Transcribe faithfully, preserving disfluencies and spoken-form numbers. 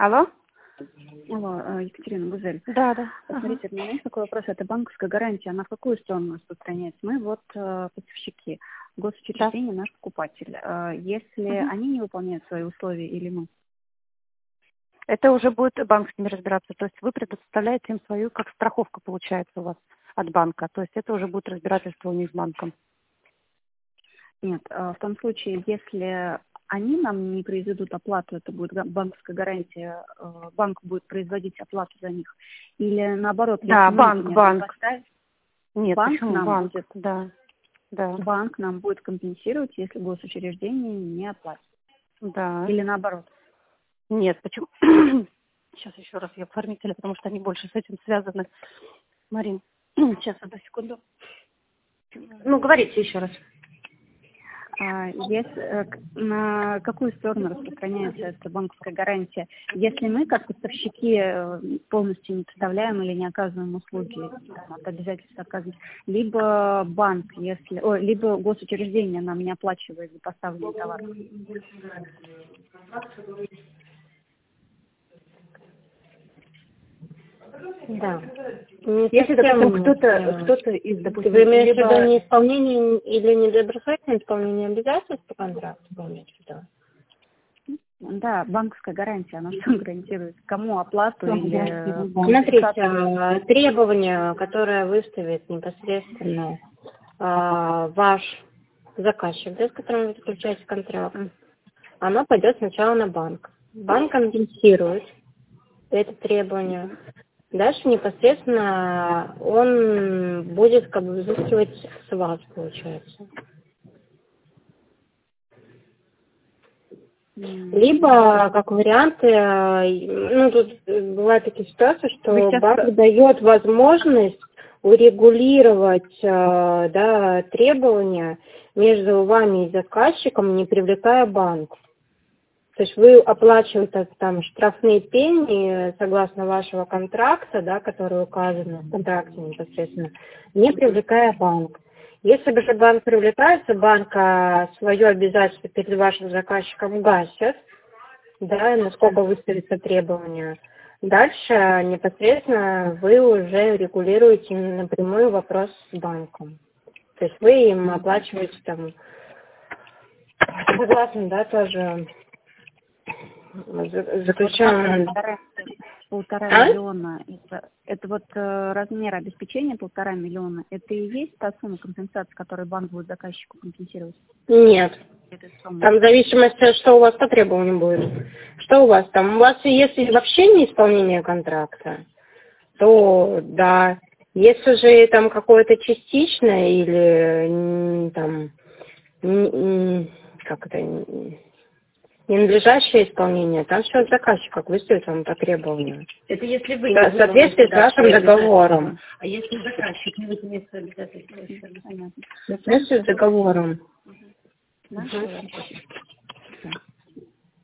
Алло? Алло, Екатерина Гузель. Да, да. Смотрите, Ага. у меня есть такой вопрос. Это банковская гарантия. Она в какую сторону распространяется? Мы вот э, поставщики, госучреждение, наш покупатель. Э, если Угу. они не выполняют свои условия или мы? Это уже будет банк с ними разбираться. То есть вы предоставляете им свою, как страховка получается у вас от банка. То есть это уже будет разбирательство у них с банком. Нет, э, в том случае, если они нам не произведут оплату, это будет га- банковская гарантия, э, банк будет производить оплату за них. Или наоборот, Да, если мы, банк, например, не банк. поставим, Нет, банк почему нам банк? будет, Да, да, банк нам будет компенсировать, если госучреждение не оплатит. да. Или наоборот. Нет, почему? Сейчас еще раз я оформителя, потому что они больше с этим связаны. Марин, сейчас, одну секунду. Ну, говорите еще раз. А если, э, к- на какую сторону распространяется эта банковская гарантия? Если мы, как поставщики, э, полностью не представляем или не оказываем услуги, там, от обязательства отказывать, либо банк, если, ой, либо госучреждение нам не оплачивает за поставленный товар. Да. Если, допустим, кто-то кто-то из, допустим, Вы имеете в либо... виду неисполнение или недобросовестное исполнение обязательств по контракту? Вы имеете в виду? Да, банковская гарантия, она что гарантирует? Кому оплату или... Смотрите, а, требования, которые выставит непосредственно а, ваш заказчик, да, с которым вы заключаете контракт, оно пойдет сначала на банк. Банк компенсирует это требование. Дальше непосредственно он будет как бы взыскивать с вас, получается. Либо, как варианты, ну, тут бывают такие ситуации, что сейчас... банк дает возможность урегулировать, да, требования между вами и заказчиком, не привлекая банк. То есть вы оплачиваете там штрафные пени согласно вашего контракта, да, который указан в контракте непосредственно, не привлекая банк. Если же банк привлекается, банк свое обязательство перед вашим заказчиком гасит, да, насколько выставится требования. Дальше непосредственно вы уже регулируете напрямую вопрос с банком. То есть вы им оплачиваете там, согласно, да, тоже заключаем... Полтора, полтора а? миллиона. Это, это вот э, размер обеспечения полтора миллиона. Это и есть та сумма компенсации, которую банк будет заказчику компенсировать? Нет. Там в зависимости от что у вас по требованиям будет. Что у вас там? У вас если вообще не исполнение контракта, то да. Если же там какое-то частичное или там как это ненадлежащее исполнение, там все от заказчика выставит вам по требованию. Это если вы в соответствии с вашим договором. А если заказчик не выполняет свои обязательства? В соответствии с договором. Да? Угу.